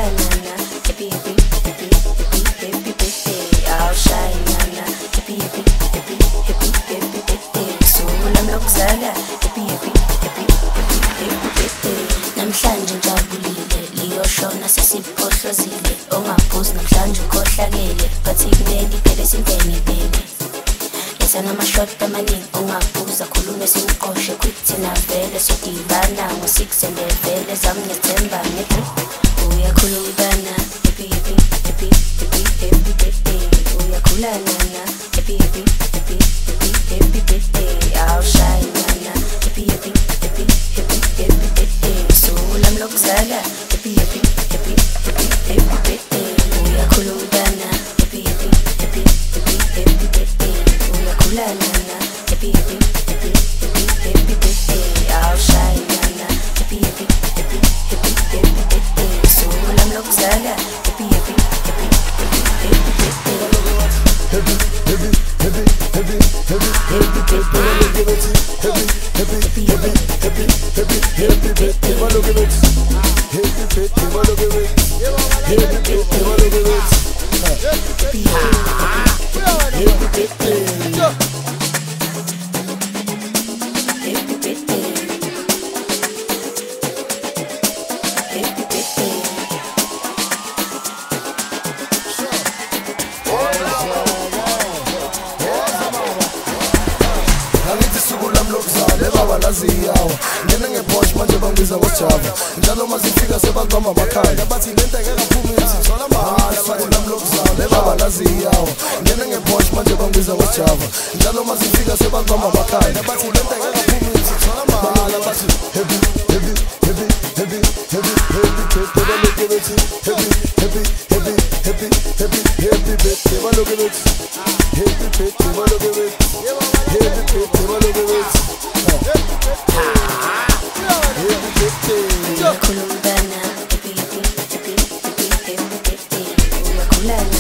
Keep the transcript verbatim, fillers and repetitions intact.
uyakhulana happy happy happy happy happy birthday awushayinana happy happy happy happy happy birthday sulam lokuzala happy happy happy happy happy birthday namhlanje ngijabulile liyoshona sesiphohlozile ongaphuzi namhlanje ukhohlakele bathi kumele iphele singene baby namashoti amaningi ungaphuza khulume simqoshe quithi navele sodibana ngo-six endevele zami ngethemba nge-three uyakhululana happy happy happy happy happy birthday uyakhulanana happy happy happy happy happy birthday awushayinana happy happy happy happy happy birthday sulam lokuzala happy happy happy happy happy birthday uyakhululana happy happy happy happy happy birthday uyakhulana happy happy happy happy happy birthday awushayinana happy happy happy happy happy birthday sulam lokuzala happy happy happy happy happy birthday happy happy happy happy happy happy birthday happy happy happy happy happy happy birthday what look at it happy birthday what look at it happy birthday what look at it happy happy birthday Ziyawa ngene ngePorsche manje bangibiza ngojava njalo mazifika sebaqoma amakhanda bathi lento engekaphumi sithola mahala bakulami lokuzala ebaba laziyawa ngene ngePorsche manje bangibiza ngojava njalo mazifika sebaqoma amakhanda bathi lento engekaphumi sithola mahala bathi happy happy happy happy happy happy birthday baloke bethi happy happy happy happy happy happy birthday baloke bethi happy birthday baloke bethi happy birthday baloke bethi uyakhululana happy happy happy happy happy birthday uyakhulana